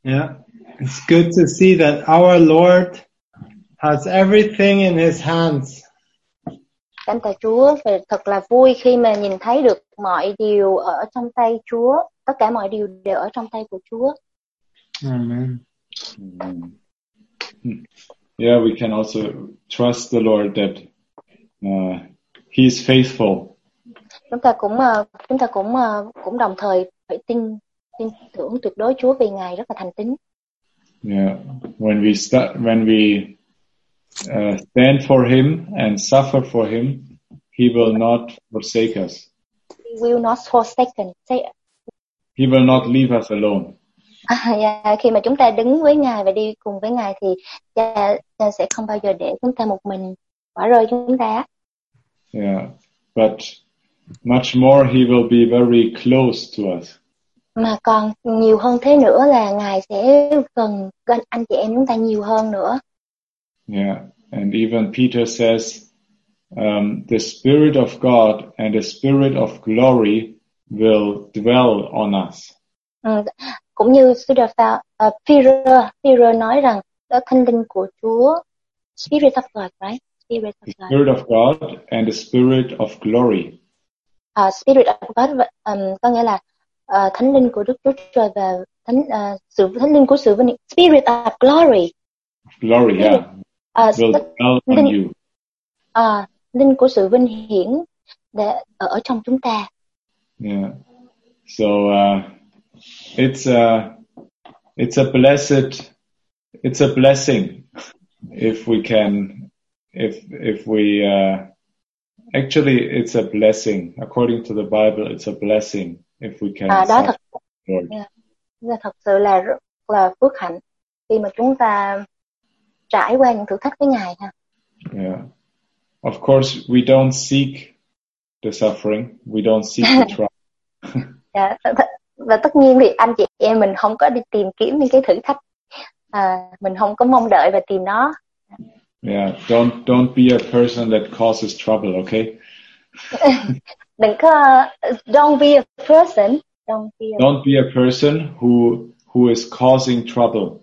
Yeah. It's good to see that our Lord has everything in his hands. Cảm tạ Chúa, và thật là vui khi mà nhìn thấy được mọi điều ở trong tay Chúa. Tất cả mọi điều đều ở trong tay của Chúa. Amen. Yeah, we can also trust the Lord that He is faithful. Chúng ta cũng đồng thời phải tin tưởng tuyệt đối Chúa, vì Ngài rất là thành tín. Yeah, when we stand for Him and suffer for Him, He will not forsake us. He will not forsake. He will not leave us alone. Khi mà chúng ta đứng với Ngài và đi cùng với Ngài thì Cha sẽ không bao giờ để chúng ta một mình, bỏ rơi chúng ta. Yeah, but much more He will be very close to us. Mà còn nhiều hơn thế nữa là Ngài sẽ gần anh chị em chúng ta nhiều hơn nữa. Yeah, and even Peter says, the Spirit of God and the Spirit of glory will dwell on us. Cũng như sứ đồ Peter nói rằng đó Thánh Linh của Chúa, Spirit of God, right? Spirit of God. The Spirit of God and the Spirit of glory. Spirit of God có nghĩa là Thánh Linh của Đức Chúa Trời và Thánh Linh của sự vinh hiển. Spirit of glory. Glory, yeah. Will dwell on you. Linh của sự vinh hiển để ở trong chúng ta. Yeah. So it's a blessing if we can, if we actually it's a blessing according to the Bible. It's a blessing if we can. Đó thật sự là rất là phước hạnh khi mà chúng ta trải qua những thử thách với Ngài ha. Yeah. Of course, we don't seek the suffering. We don't seek the trial. Yeah. Và tất nhiên thì anh chị em mình không có đi tìm kiếm những cái thử thách, mình không có mong đợi và tìm nó. Yeah, don't be a person that causes trouble, okay? Đừng có don't be a person who is causing trouble.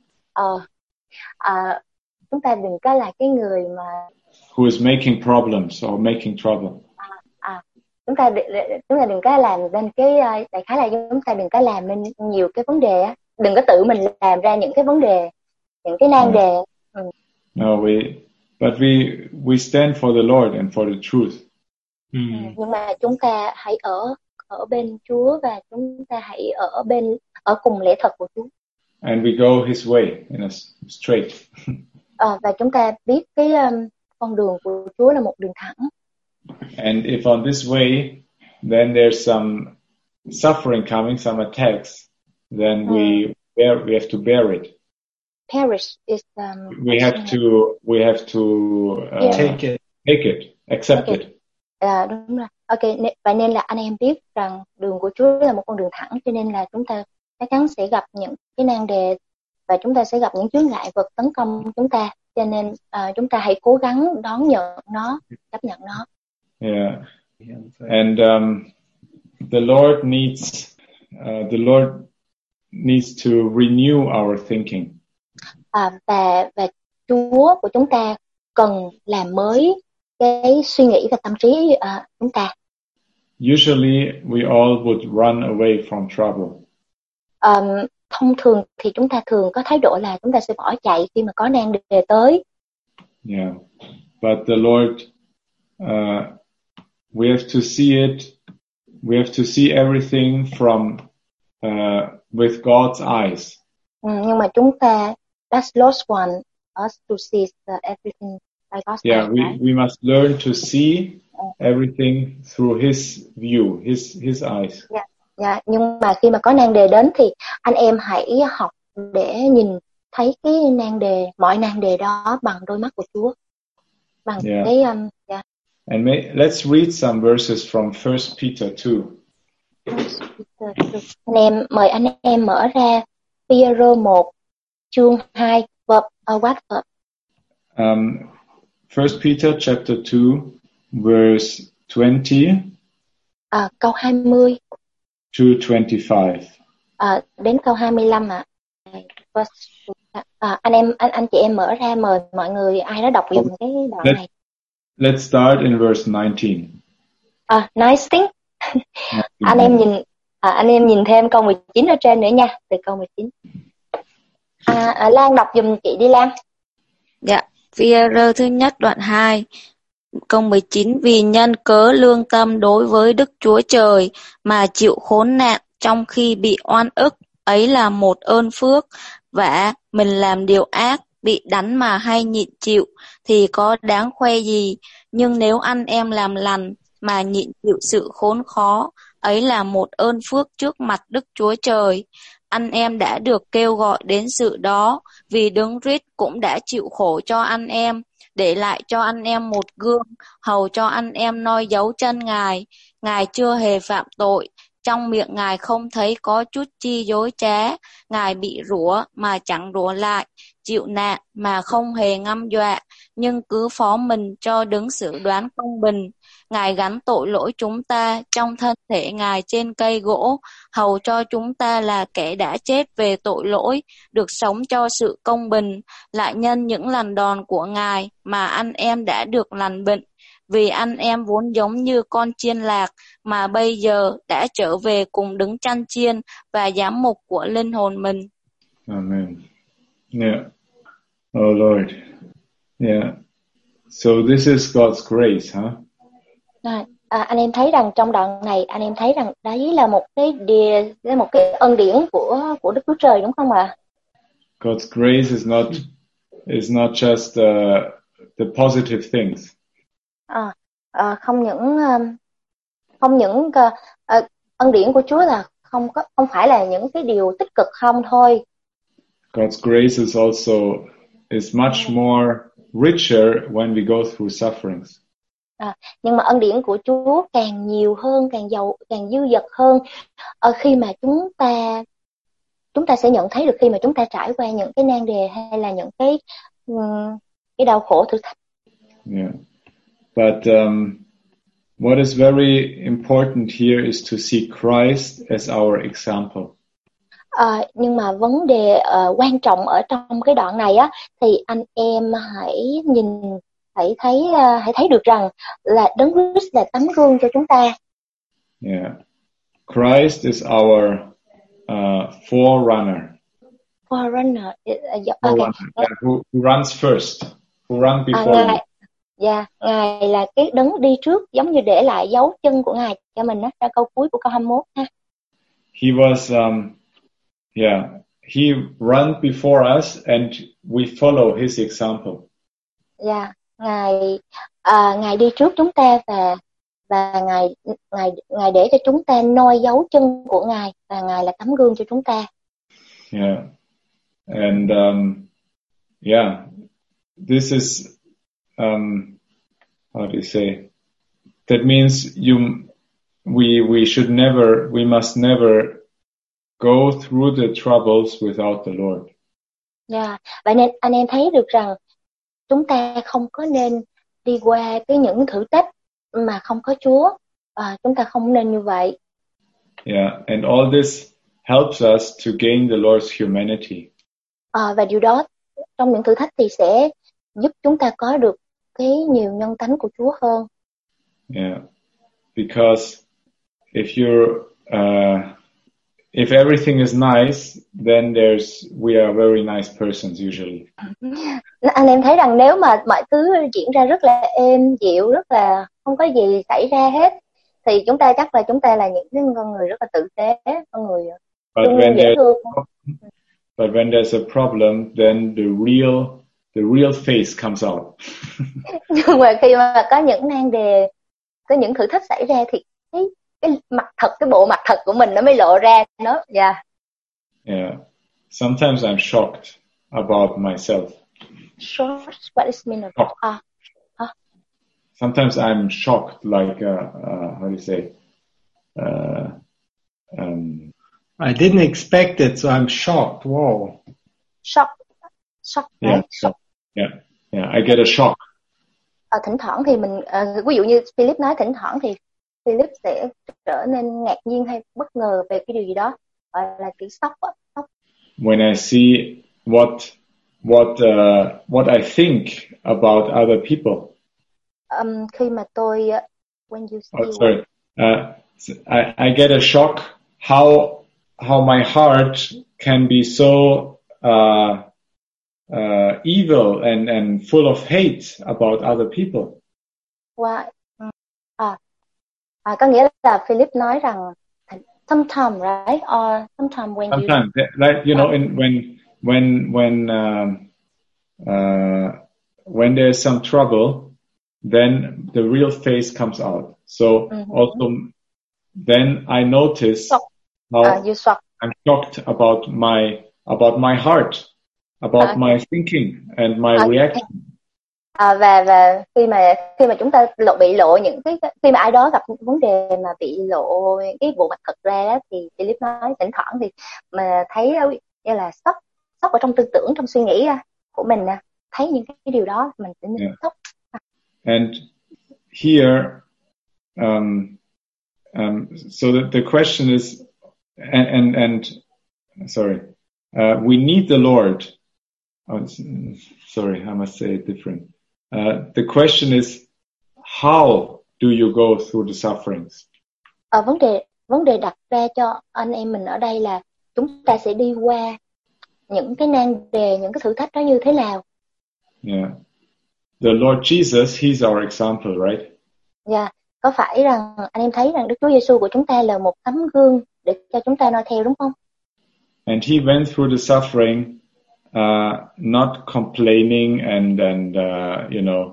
Chúng ta đừng có là cái người mà who is making problems or making trouble. Chúng ta đừng có làm nên cái đại khái là chúng ta đừng có làm nên nhiều cái vấn đề á, đừng có tự mình làm ra những cái vấn đề, những cái nan đề. No, but we stand for the Lord and for the truth. Nhưng mà chúng ta hãy ở bên Chúa và chúng ta hãy ở cùng lẽ thật của Chúa. And we go His way in a straight. Và chúng ta biết cái con đường của Chúa là một đường thẳng. And if on this way, then there's some suffering coming, some attacks, then we have to bear it. Perish is we have to take it, accept it. Đúng rồi. Vậy nên là anh em biết rằng đường của Chúa là một con đường thẳng, cho nên là chúng ta chắc chắn sẽ gặp những cái nan đề và chúng ta sẽ gặp những chướng ngại vật tấn công chúng ta, cho nên chúng ta hãy cố gắng đón nhận nó, chấp nhận nó. Yeah, and the Lord needs to renew our thinking. Và Chúa của chúng ta cần làm mới cái suy nghĩ và tâm trí chúng ta. Usually we all would run away from trouble. Thông thường thì chúng ta thường có thái độ là chúng ta sẽ bỏ chạy khi mà có nan đề tới. Yeah, but the Lord, we have to see it. We have to see everything from with God's eyes. Nhưng mà chúng ta, that's lost one, us to see everything by God's eyes. Yeah, we must learn to see everything through His view, His eyes. Yeah, nhưng mà khi mà có nan đề đến thì anh em hãy học để nhìn thấy cái mọi nan đề đó bằng đôi mắt của Chúa. Bằng cái And let's read some verses from 1 Peter 2. Mời anh em mở ra Phi-e-rơ 1 chương 2 what verb? 1 Peter chapter 2 verse 20. Câu 20 to 25. Đến câu 25 ạ. anh chị em mở ra, mời mọi người ai đó đọc dùm cái đoạn này. Let's start in verse 19. Nice thing. Anh em nhìn thêm câu 19 ở trên nữa nha, từ câu 19. Lan đọc dùm chị đi Lan. Dạ, Phi-e-rơ thứ nhất đoạn 2, câu 19: Vì nhân cớ lương tâm đối với Đức Chúa Trời mà chịu khốn nạn trong khi bị oan ức, ấy là một ơn phước. Vả mình làm điều ác, bị đánh mà hay nhịn chịu thì có đáng khoe gì, nhưng nếu anh em làm lành mà nhịn chịu sự khốn khó, ấy là một ơn phước trước mặt Đức Chúa Trời. Anh em đã được kêu gọi đến sự đó, vì Đấng Christ cũng đã chịu khổ cho anh em, để lại cho anh em một gương, hầu cho anh em noi dấu chân Ngài. Ngài chưa hề phạm tội, trong miệng Ngài không thấy có chút chi dối trá. Ngài bị rủa mà chẳng rủa lại, chịu nạn mà không hề ngâm dọa, nhưng cứ phó mình cho Đấng xử đoán công bình. Ngài gánh tội lỗi chúng ta trong thân thể Ngài trên cây gỗ, hầu cho chúng ta là kẻ đã chết về tội lỗi, được sống cho sự công bình. Lại nhân những lần đòn của Ngài mà anh em đã được lành bệnh, vì anh em vốn giống như con chiên lạc, mà bây giờ đã trở về cùng Đấng chăn chiên và giám mục của linh hồn mình. Amen. Yeah. Oh Lord. Yeah. So this is God's grace, huh? Anh em thấy rằng trong đoạn này, anh em thấy rằng đấy là một cái ân điển của Đức Chúa Trời, đúng không ạ? God's grace is not just the positive things. Không những ân điển của Chúa là không phải là những cái điều tích cực không thôi. God's grace is much more richer when we go through sufferings. Nhưng mà ân điển của Chúa càng nhiều hơn, càng dư dật hơn khi mà chúng ta sẽ nhận thấy được khi mà chúng ta trải qua những cái nan đề hay là những cái đau khổ thử thách. Yeah. But what is very important here is to see Christ as our example. Nhưng mà vấn đề quan trọng ở trong cái đoạn này á, thì anh em hãy thấy được rằng là Đấng Christ là tấm gương cho chúng ta. Yeah, Christ is our forerunner. Forerunner. Who runs first? Who runs before you? Ngài là cái Đấng đi trước, giống như để lại dấu chân của Ngài cho mình đó, ra câu cuối của câu 21 ha. He was he ran before us and we follow his example. Ngài đi trước chúng ta và ngài để cho chúng ta noi dấu chân của Ngài, và Ngài là tấm gương cho chúng ta. Yeah. And this is how do you say? That means we must never go through the troubles without the Lord. Vậy nên anh em thấy được rằng chúng ta không có nên đi qua những thử thách mà không có Chúa. Chúng ta không nên như vậy. Yeah, and all this helps us to gain the Lord's humanity. Và điều đó trong những thử thách thì sẽ giúp chúng ta có được cái nhiều nhân tánh của Chúa hơn. Yeah, because if everything is nice, then we are very nice persons usually. Anh em thấy rằng nếu mà mọi thứ diễn ra rất là êm dịu, rất là không có gì xảy ra hết, thì chúng ta chắc là chúng ta là những con người rất là tử tế, con người dễ thương. But when there's a problem, then the real face comes out. Nhưng mà khi mà có những nan đề, có những thử thách xảy ra thì cái mặt thật, cái bộ mặt thật của mình nó mới lộ ra nó. Yeah. Sometimes I'm shocked about myself. Shocked? What is mean of? Sometimes I'm shocked, like how do you say? I didn't expect it, so I'm shocked. Wow. Shocked, Yeah, right? shocked. Yeah. I get a shock. Thỉnh thoảng thì mình, ví dụ như Philip nói, thỉnh thoảng thì Philip sẽ trở nên ngạc nhiên hay bất ngờ về cái điều gì đó, gọi là kiểu sốc. When I see what I think about other people. Khi mà tôi when you say Oh, sorry. I get a shock how my heart can be so evil and full of hate about other people. Có nghĩa là Philip nói rằng sometimes, right? Or sometimes when sometimes, like you know, when there's some trouble, then the real face comes out. So also then I notice how I'm shocked about my heart, about my thinking and my reaction. Và khi mà chúng ta bị lộ những cái khi mà ai đó gặp vấn đề mà bị lộ cái bộ mặt thật ra đó, thì Philip nói thỉnh thoảng thì mà thấy như là sốc ở trong tư tưởng, trong suy nghĩ của mình thấy những cái điều đó mình sẽ sốc. And here so the question is and sorry, we need the Lord. Sorry, I must say it different. The question is, how do you go through the sufferings? Vấn đề đặt ra cho anh em mình ở đây là chúng ta sẽ đi qua những cái nan đề, những cái thử thách đó như thế nào? Yeah, the Lord Jesus, He's our example, right? Yeah, có phải rằng anh em thấy rằng Đức Chúa Giêsu của chúng ta là một tấm gương để cho chúng ta noi theo, đúng không? And He went through the suffering. Not complaining and you know,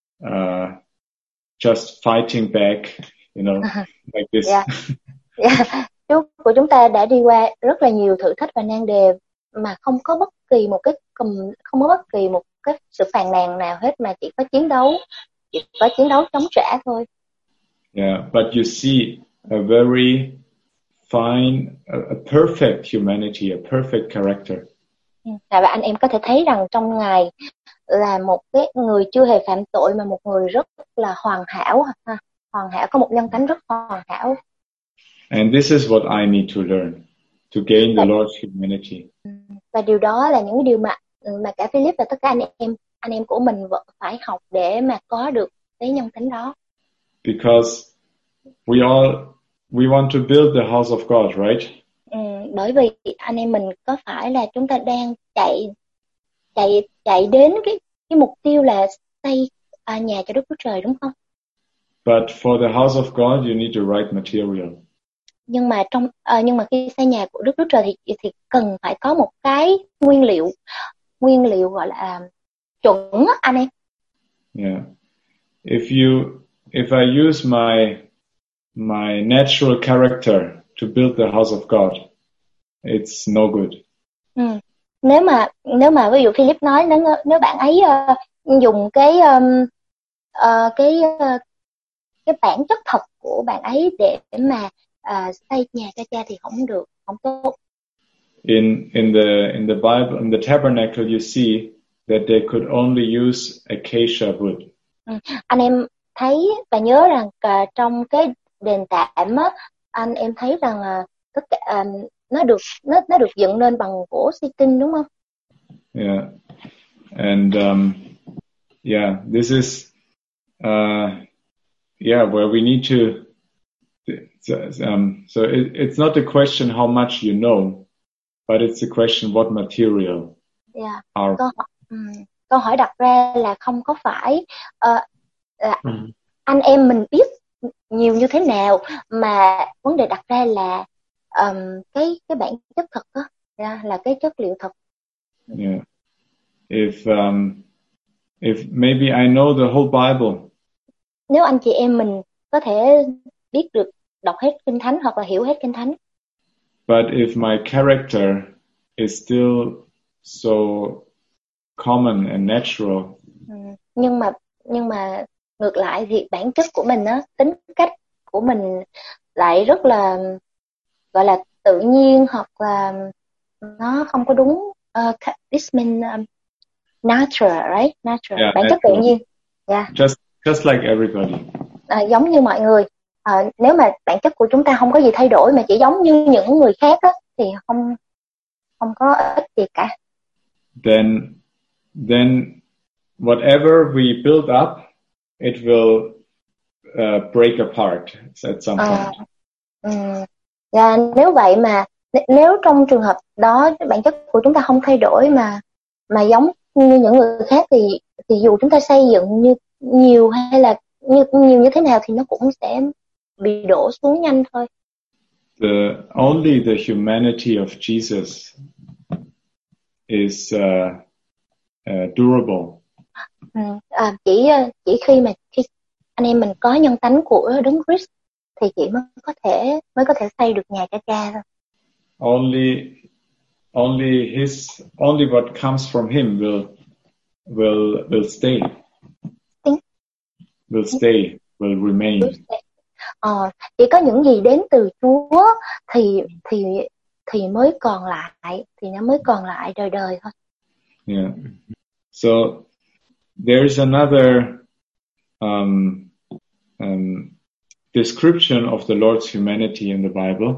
just fighting back, you know, like this. Yeah. Chúa của chúng ta đã đi qua rất là nhiều thử thách và nan đề mà không có bất kỳ một cái sự phàn nàn nào hết, mà chỉ có chiến đấu chống trả thôi. Yeah, but you see a very fine, a perfect humanity, a perfect character. Và anh em có thể thấy rằng trong Ngài là một cái người chưa hề phạm tội, mà một người rất là hoàn hảo, có một nhân tánh rất hoàn hảo. And this is what I need to learn to gain the Lord's humanity. Và điều đó là những cái điều mà cả Philip và tất cả anh em của mình phải học để mà có được cái nhân tánh đó. Because we want to build the house of God, right? Bởi vì anh em mình có phải là chúng ta đang chạy đến cái mục tiêu là xây nhà cho Đức Chúa Trời, đúng không? But for the house of God, you need the right material. Nhưng mà khi xây nhà của Đức Chúa Trời thì cần phải có một cái nguyên liệu gọi là chuẩn anh em. Yeah. If I use my natural character to build the house of God, it's no good. Nếu mà ví dụ Philip nói nếu bạn ấy dùng cái bản chất thật của bạn ấy để mà xây nhà cho cha thì không tốt. In the Bible, in the tabernacle, you see that they could only use acacia wood. Anh em thấy và nhớ rằng trong cái đền tạm á, anh em thấy rằng tất cả nó được dựng nên bằng gỗ si-tinh, đúng không? Yeah, and this is where we need to. So it's not a question how much you know, but it's a question what material. Yeah. Are. Câu hỏi đặt ra là không có phải anh em mình biết nhiều như thế nào, mà vấn đề đặt ra là cái bản chất thật đó, là cái chất liệu thật. Yeah. If maybe I know the whole Bible. Nếu anh chị em mình có thể biết được đọc hết Kinh Thánh hoặc là hiểu hết Kinh Thánh. But if my character is still so common and natural. Nhưng mà ngược lại thì bản chất của mình á, tính cách của mình lại rất là gọi là tự nhiên, hoặc là nó không có đúng. This means natural, right? Natural, yeah, bản chất tự nhiên. Yeah. Just like everybody. Giống như mọi người. Nếu mà bản chất của chúng ta không có gì thay đổi mà chỉ giống như những người khác á, thì không có ích gì cả. then whatever we build up, it will break apart at some point. Và nếu vậy mà nếu trong trường hợp đó bản chất của chúng ta không thay đổi mà giống như những người khác thì dù chúng ta xây dựng như nhiều hay là như thế nào thì nó cũng sẽ bị đổ xuống nhanh thôi. Only the humanity of Jesus is durable. Chỉ khi anh em mình có nhân tánh của Đấng Christ thì chỉ mới có thể xây được nhà cha thôi. Only what comes from him will stay. Will remain. Chỉ có những gì đến từ Chúa thì mới còn lại, thì nó mới còn lại đời đời thôi. Yeah. So there's another description of the Lord's humanity in the Bible.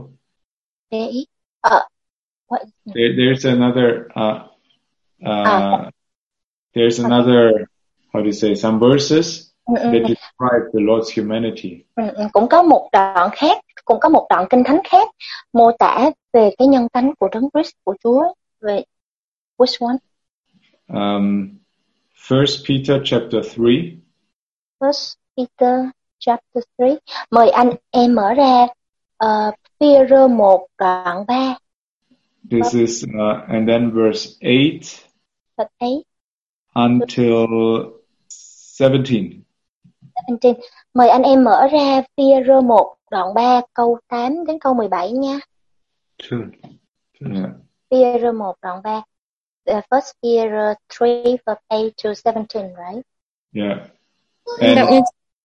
There's another how do you say, some verses that describe the Lord's humanity. Cũng có một đoạn kinh thánh khác mô tả về cái nhân tánh của Đấng Christ của Chúa. Về which one? 1 Peter chapter 3. 1 Peter chapter 3. Mời anh em mở ra Phi-e-rơ 1 đoạn 3. This is and then verse 8 until 17. Mời anh em mở ra Phi-e-rơ 1 đoạn 3 câu 8 đến câu 17 nha. Phi-e-rơ 1 đoạn 3. First Peter 3 verse 8 to 17, right? Yeah. And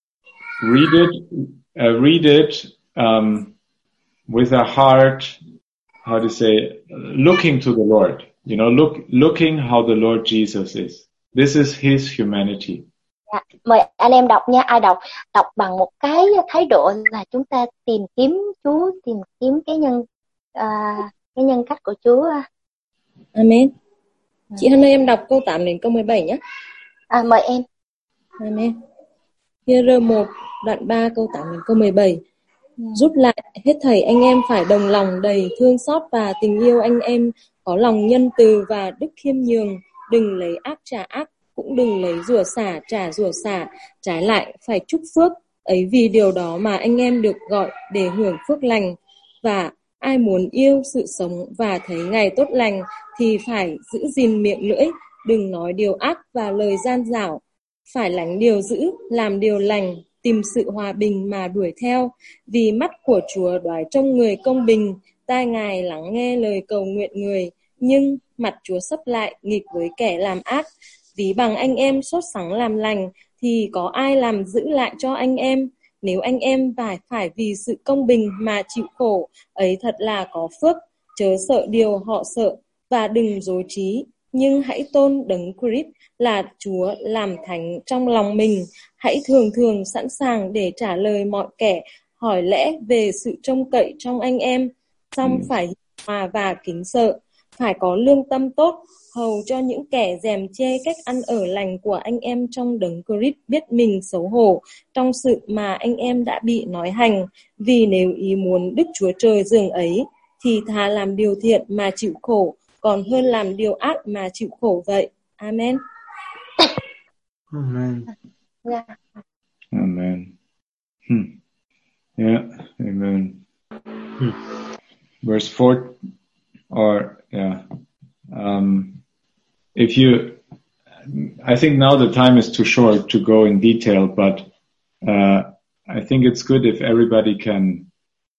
read it with a heart, how to say, looking to the Lord. You know, looking how the Lord Jesus is. This is his humanity. Mời anh em đọc nha, ai đọc bằng một cái thái độ là chúng ta tìm kiếm Chúa, tìm kiếm cái nhân cách của Chúa. Amen. Chị Hân ơi, em đọc câu 8 đến câu 17 nhé. Mời em. Amen. Phi-e-rơ 1 đoạn 3 câu 8 đến câu 17. Rút lại, hết thảy anh em phải đồng lòng đầy thương xót và tình yêu anh em, có lòng nhân từ và đức khiêm nhường, đừng lấy ác trả ác, cũng đừng lấy rủa xả trả rủa xả, trái lại phải chúc phước, ấy vì điều đó mà anh em được gọi để hưởng phước lành. Và ai muốn yêu sự sống và thấy ngày tốt lành thì phải giữ gìn miệng lưỡi, đừng nói điều ác và lời gian dảo, phải lánh điều dữ, làm điều lành, tìm sự hòa bình mà đuổi theo, vì mắt của Chúa đoái trông người công bình, tai Ngài lắng nghe lời cầu nguyện người, nhưng mặt Chúa sấp lại nghịch với kẻ làm ác. Ví bằng anh em sốt sắng làm lành, thì có ai làm giữ lại cho anh em? Nếu anh em phải vì sự công bình mà chịu khổ, ấy thật là có phước. Chớ sợ điều họ sợ, và đừng dối trí, nhưng hãy tôn Đấng Christ là Chúa làm thánh trong lòng mình. Hãy thường sẵn sàng để trả lời mọi kẻ hỏi lẽ về sự trông cậy trong anh em, song phải hòa và kính sợ, phải có lương tâm tốt, hầu cho những kẻ dèm chê cách ăn ở lành của anh em trong Đấng Christ biết mình xấu hổ trong sự mà anh em đã bị nói hành. Vì nếu ý muốn Đức Chúa Trời dường ấy, thì thà làm điều thiện mà chịu khổ, còn hơn làm điều ác mà chịu khổ vậy. Amen. Amen. Amen. Yeah, amen. Verse 4, or yeah. If you, I think now the time is too short to go in detail, but I think it's good if everybody can,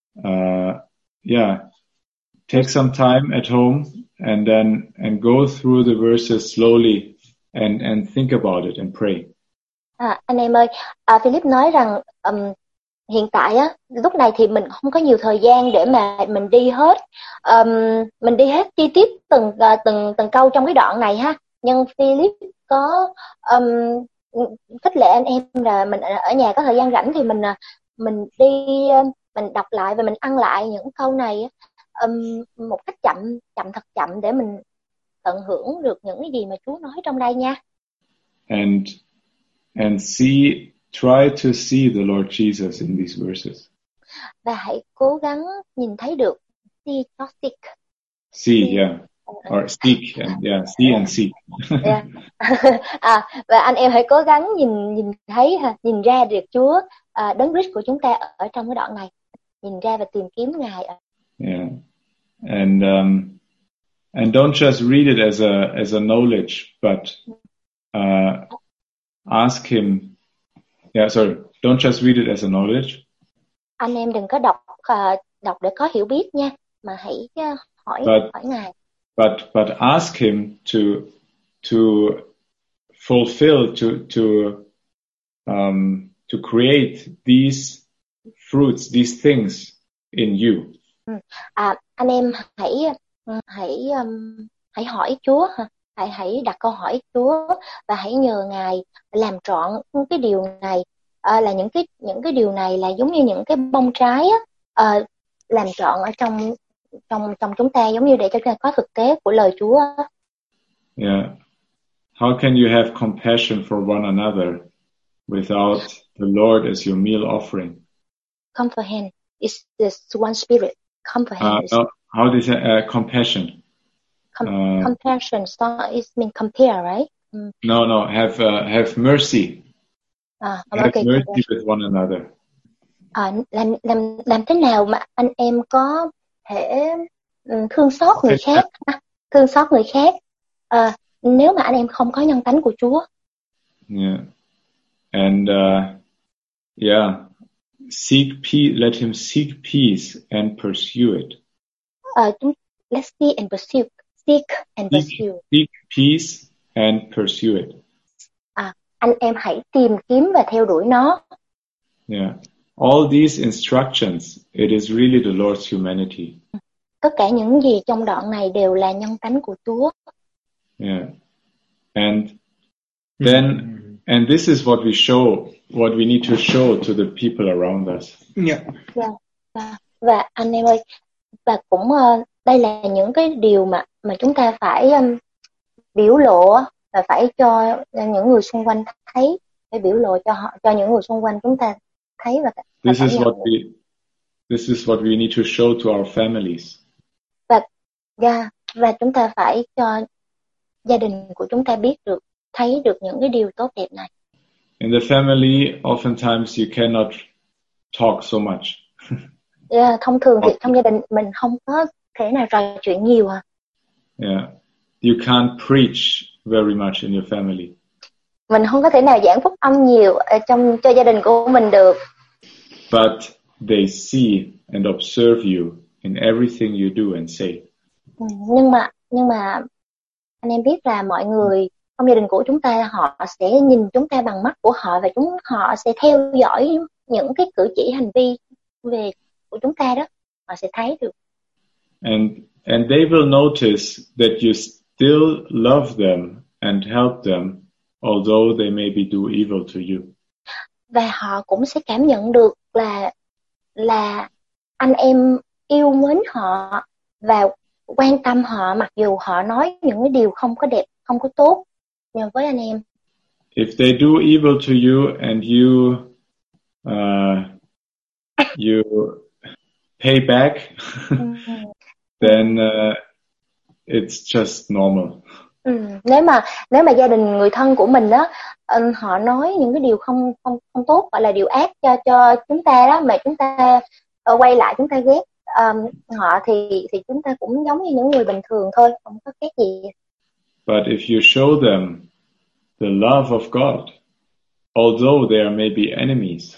take some time at home and go through the verses slowly and think about it and pray. Anh em ơi, Philip nói rằng hiện tại á, lúc này thì mình không có nhiều thời gian để mà mình đi hết chi tiết từng câu trong cái đoạn này ha. Nhưng Philip có khích lệ anh em là mình ở nhà có thời gian rảnh thì mình đi mình đọc lại và mình ăn lại những câu này một cách chậm thật chậm để mình tận hưởng được những cái gì mà Chúa nói trong đây nha. And try to see the Lord Jesus in these verses. Và hãy cố gắng nhìn thấy được see, yeah. Or seek and see and seek. Yeah. Và anh em hãy cố gắng nhìn ra được Chúa, đấng Christ của chúng ta ở trong cái đoạn này, nhìn ra và tìm kiếm Ngài. Yeah, and don't just read it as a knowledge, but ask Him. Yeah, sorry, don't just read it as a knowledge. Anh em đừng có đọc để có hiểu biết nha, mà hãy hỏi Ngài. But ask Him to fulfill, to create these fruits, these things in you. Anh em hãy hỏi Chúa, hãy đặt câu hỏi Chúa và hãy nhờ Ngài làm trọn cái điều này, là những cái điều này là giống như những cái bông trái làm trọn ở trong chúng ta, giống như để cho chúng ta có thực tế của lời Chúa. Yeah. How can you have compassion for one another without the Lord as your meal offering? Comprehend is this one spirit. Comprehend. No, how do you say compassion? Compassion is mean compare, right? No. Have mercy. Have mercy with one another. Làm thế nào mà anh em có thể thương xót người khác, nếu mà anh em không có nhân tánh của Chúa. Yeah. And seek peace. Let him seek peace and pursue it. Let's see and pursue. Seek and pursue. Seek peace and pursue it. Anh em hãy tìm kiếm và theo đuổi nó. Yeah. All these instructions, it is really the Lord's humanity. Tất cả những gì trong đoạn này đều là nhân tánh của Chúa. Yeah. And this is what we need to show to the people around us. Yeah. Và anh em ơi, và cũng đây là những cái điều mà chúng ta phải biểu lộ và phải cho những người xung quanh thấy, phải biểu lộ cho những người xung quanh chúng ta thấy và this is what we need to show to our families. Và chúng ta phải cho gia đình của chúng ta thấy được những cái điều tốt đẹp này. In the family, oftentimes you cannot talk so much. Thông thường thì trong gia đình mình không có thể nào trò chuyện nhiều. Yeah, you can't preach very much in your family. Mình không có thể nào giảng phúc âm nhiều cho gia đình của mình được. But they see and observe you in everything you do and say. Nhưng mà anh em biết là mọi người trong gia đình của chúng ta, họ sẽ nhìn chúng ta bằng mắt của họ và họ sẽ theo dõi những cái cử chỉ hành vi của chúng ta đó, họ sẽ thấy được. And they will notice that you still love them and help them, although they maybe do evil to you. Và họ cũng sẽ cảm nhận được là anh em yêu mến họ và quan tâm họ, mặc dù họ nói những cái điều không có đẹp, không có tốt nhờ với anh em. If they do evil to you and you pay back, then it's just normal. Nếu mà gia đình, người thân của mình đó, họ nói những cái điều không tốt, gọi là điều ác cho chúng ta đó, mà chúng ta quay lại chúng ta ghét họ thì chúng ta cũng giống như những người bình thường thôi, không có khác gì. But if you show them the love of God, although they are maybe enemies.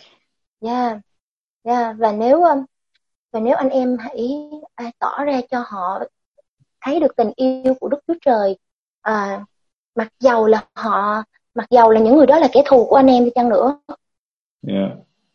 Và nếu anh em hãy tỏ ra cho họ thấy được tình yêu của Đức Chúa Trời, mặc dầu là những người đó là kẻ thù của anh em đi chăng nữa. Yeah.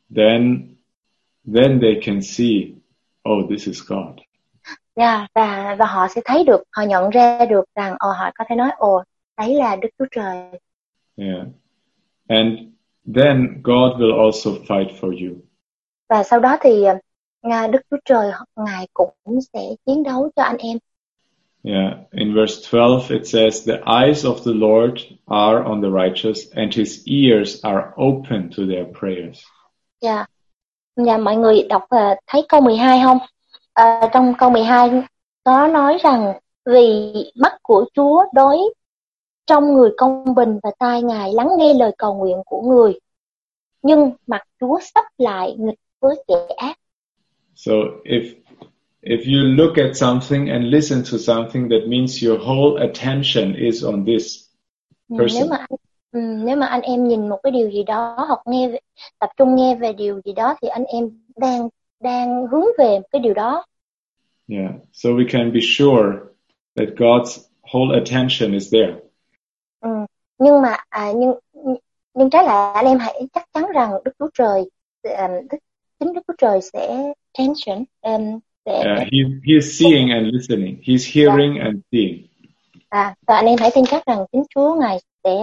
Then they can see, oh, this is God. Và họ sẽ thấy được, họ nhận ra được rằng họ có thể nói, đấy là Đức Chúa Trời. Yeah. And then God will also fight for you. Và sau đó thì Đức Chúa Trời, Ngài cũng sẽ chiến đấu cho anh em. Yeah, in verse 12 it says, the eyes of the Lord are on the righteous and his ears are open to their prayers. Yeah. Dạ, mọi người đọc thấy câu 12 không? Trong câu 12 có nói rằng vì mắt của Chúa đối trong người công bình và tai Ngài lắng nghe lời cầu nguyện của người. Nhưng mặt Chúa sắp lại nghịch với kẻ ác. So if you look at something and listen to something, that means your whole attention is on this person. Nếu mà anh em nhìn một cái điều gì đó hoặc tập trung nghe về điều gì đó thì anh em đang hướng về cái điều đó. Yeah, so we can be sure that God's whole attention is there. Nhưng mà nhưng trái lại anh em hãy chắc chắn rằng Đức Chúa Trời, chính Đức Chúa Trời sẽ attention. He is seeing and listening. He's hearing and seeing. Và anh em hãy tin chắc rằng chính Chúa Ngài sẽ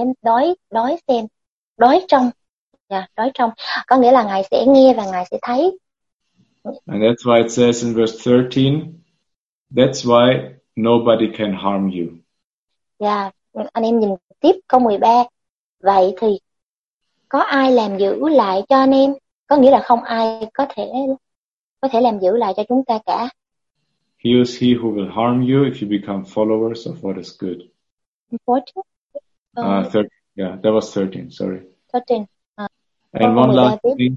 đói trong, có nghĩa là Ngài sẽ nghe và Ngài sẽ thấy. And that's why it says in verse 13, that's why nobody can harm you. Anh em nhìn tiếp câu 13, vậy thì có ai làm giữ lại cho anh em? Có nghĩa là không ai có thể làm giữ lại cho chúng ta cả. He is he who will harm you if you become followers of what is good. 13? Yeah, that was 13, sorry. 13. And one last thing.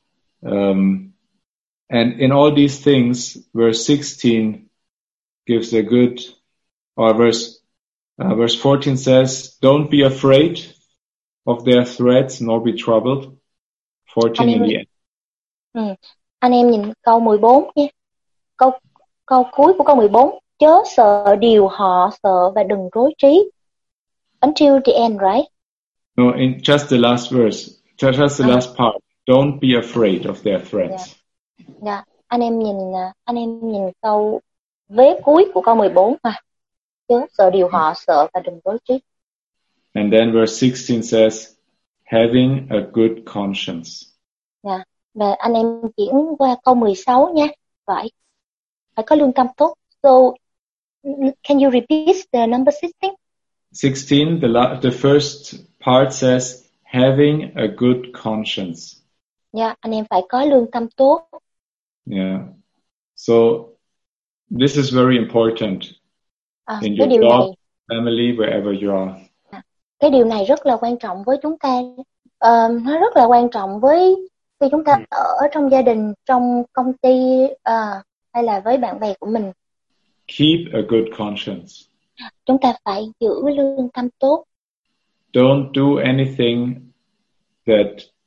And in all these things, verse 16 gives a good, or verse 14 says, don't be afraid of their threats, nor be troubled. 14 in the end. Anh em nhìn câu 14 nha. Câu cuối của câu 14, chớ sợ điều họ sợ và đừng rối trí. Until the end, right? No, in just the last verse, just the last part. Don't be afraid of their threats. Yeah. Anh em nhìn câu vế cuối của câu 14 mà. Chớ sợ điều họ sợ và đừng rối trí. And then verse 16 says, having a good conscience. Yeah. Và anh em chuyển qua câu 16 nha. Phải có lương tâm tốt. So, can you repeat the number 16? 16, the first part says, having a good conscience. Yeah, anh em phải có lương tâm tốt. Yeah. So, this is very important in your job, family, wherever you are. Cái điều này rất là quan trọng với chúng ta. Nó rất là quan trọng với khi chúng ta ở trong gia đình, trong công ty, hay là với bạn bè của mình. Keep a good conscience. Chúng ta phải giữ lương tâm tốt. Don't do anything that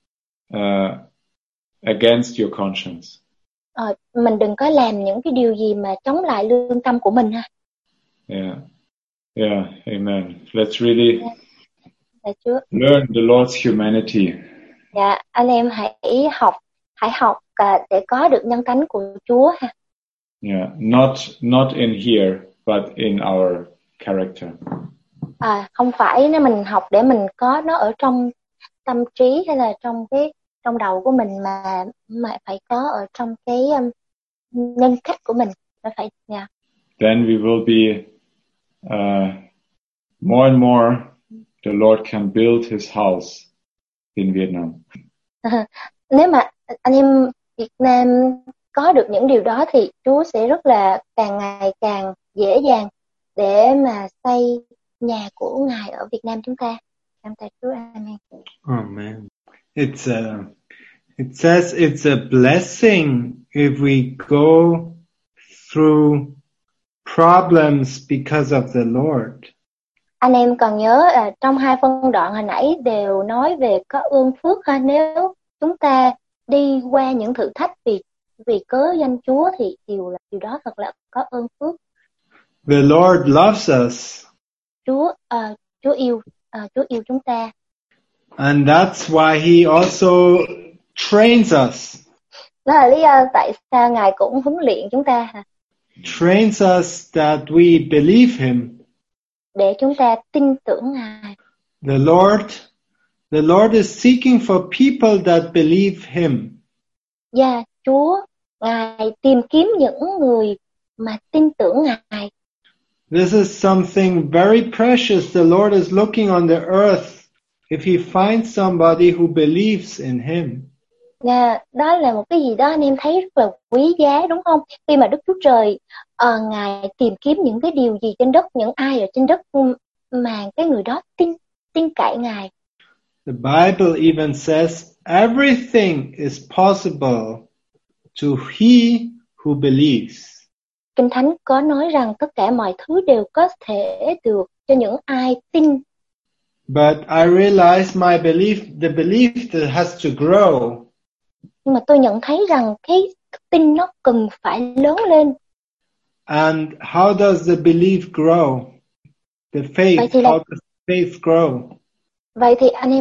against your conscience. Mình đừng có làm những cái điều gì mà chống lại lương tâm của mình ha. Yeah, amen. Let's really learn the Lord's humanity. Dạ, anh em hãy học để có được nhân tánh của Chúa ha. Yeah, not in here, but in our character. Không phải nếu mình học để mình có nó ở trong tâm trí hay là trong đầu của mình, mà phải có ở trong cái nhân cách của mình. Nó phải. Then we will be more and more. The Lord can build His house in Vietnam. Nếu mà anh em Việt Nam có được những điều đó thì Chúa sẽ rất là càng ngày càng dễ dàng để mà xây nhà của Ngài ở Việt Nam chúng ta. Cảm tạ Chúa. Amen. Amen. It says it's a blessing if we go through problems because of the Lord. Anh em còn nhớ trong hai phân đoạn hồi nãy đều nói về có ơn phước ha. Nếu chúng ta đi qua những thử thách vì cớ danh Chúa thì điều đó thật là có ơn phước. The Lord loves us. Chúa yêu chúng ta. And that's why He also trains us. Đó là lý do tại sao Ngài cũng huấn luyện chúng ta. Trains us that we believe Him. Để chúng ta tin tưởng Ngài. The Lord is seeking for people that believe Him. Chúa, Ngài tìm kiếm những người mà tin tưởng Ngài. This is something very precious. The Lord is looking on the earth if he finds somebody who believes in him. Đó là một cái gì đó anh em thấy rất là quý giá, đúng không? Khi mà Đức Chúa Trời Ngài tìm kiếm những cái điều gì trên đất, những ai ở trên đất mà cái người đó tin cậy Ngài. The Bible even says everything is possible to he who believes. Kinh Thánh có nói rằng tất cả mọi thứ đều có thể được cho những ai tin. But I realize the belief that has to grow. Nhưng mà tôi nhận thấy rằng cái tin nó cần phải lớn lên. And how does the belief grow? The faith, how does faith grow? Vậy thì anh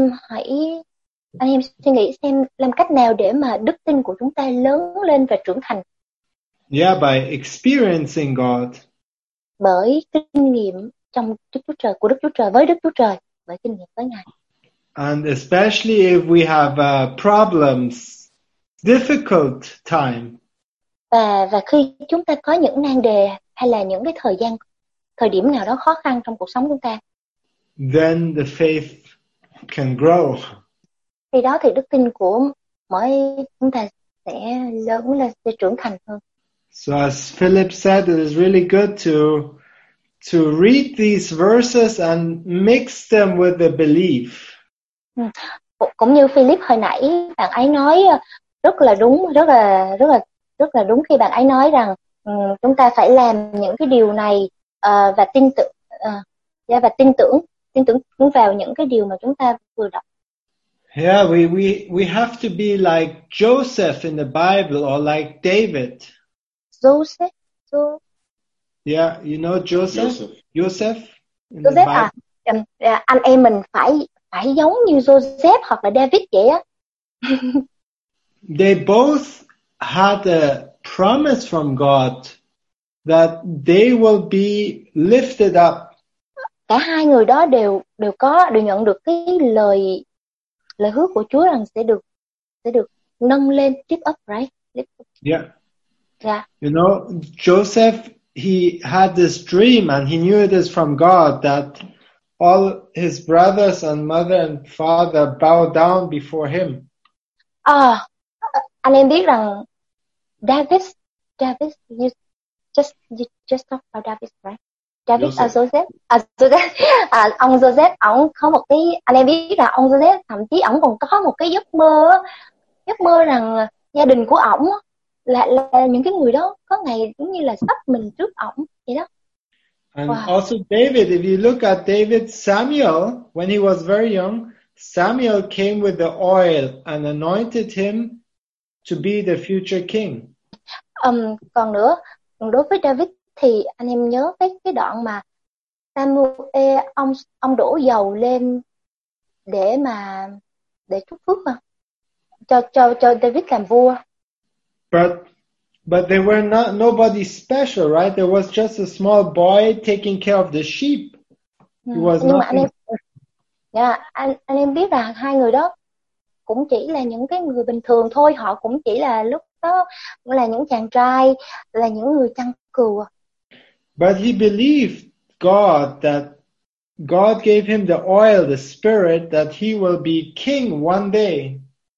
em suy nghĩ xem làm cách nào để mà đức tin của chúng ta lớn lên và trưởng thành. Yeah, by experiencing God. Bởi kinh nghiệm trong Đức Chúa Trời, của Đức Chúa Trời, với Đức Chúa Trời, bởi kinh nghiệm với Ngài. And especially if we have problems, difficult time. Và khi chúng ta có những nan đề hay là những cái thời điểm nào đó khó khăn trong cuộc sống chúng ta, then the faith can grow. Khi đó thì đức tin của mỗi chúng ta sẽ lớn lên, sẽ trưởng thành hơn. So as Philip said, it is really good to read these verses and mix them with the belief. Cũng như Philip hồi nãy bạn ấy nói rất là đúng khi bạn ấy nói rằng chúng ta phải làm những cái điều này và tin tưởng vào những cái điều mà chúng ta vừa đọc. Yeah, we have to be like Joseph in the Bible or like David. Joseph. Yeah, you know Joseph. Joseph in the Bible. Anh em mình phải giống như Joseph hoặc là David vậy á. They both had a promise from God that they will be lifted up. Cả hai người đó đều nhận được cái lời hứa của Chúa rằng sẽ được nâng lên, lift up, right? Yeah. Yeah. You know, Joseph, he had this dream and he knew it is from God that all his brothers and mother and father bow down before him. Anh em biết rằng David, you just talk about David, right? David Joseph. Ông Joseph, ông có một cái, anh em biết là ông Joseph thậm chí ông còn có một cái giấc mơ rằng gia đình của ổng là những cái người đó có ngày giống như là sắp mình trước ổng vậy đó. And also David, if you look at Samuel, when he was very young, Samuel came with the oil and anointed him to be the future king. Còn nữa, đối với David thì anh em nhớ cái đoạn mà Samuel ông đổ dầu lên để chúc phước mà cho David làm vua. But they were nobody special, right? There was just a small boy taking care of the sheep. He was nothing. Anh em biết là hai người đó cũng chỉ là những cái người bình thường thôi, họ cũng chỉ là lúc đó là những chàng trai, là những người chăn cừu. But he believed God, that God gave him the oil, the spirit, that he will be king one day.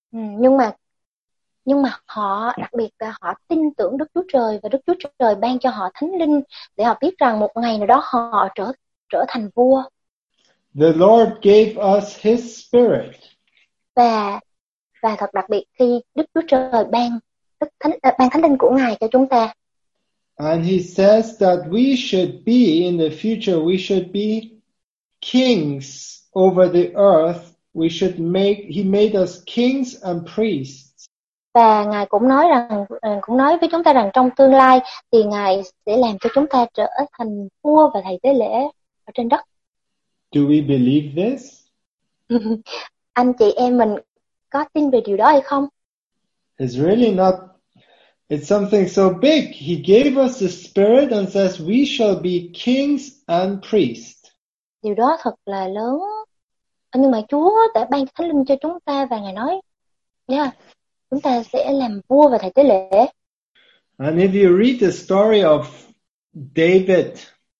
Nhưng mà họ đặc biệt là họ tin tưởng Đức Chúa Trời và Đức Chúa Trời ban cho họ Thánh Linh để họ biết rằng một ngày nào đó họ trở thành vua. The Lord gave us his spirit. Và thật đặc biệt khi Đức Chúa Trời ban Thánh Linh của Ngài cho chúng ta. And he says that we should be, in the future, we should be kings over the earth. He made us kings and priests. Và Ngài cũng nói với chúng ta rằng trong tương lai thì Ngài sẽ làm cho chúng ta trở thành vua và thầy tế lễ ở trên đất. Do we believe this? Anh chị em mình có tin về điều đó hay không? It's really not. It's something so big. He gave us the spirit and says we shall be kings and priests. Điều đó thật là lớn. Nhưng mà Chúa đã ban Thánh Linh cho chúng ta và Ngài nói, chúng ta sẽ làm vua và thầy tế lễ. And if you read the story of David,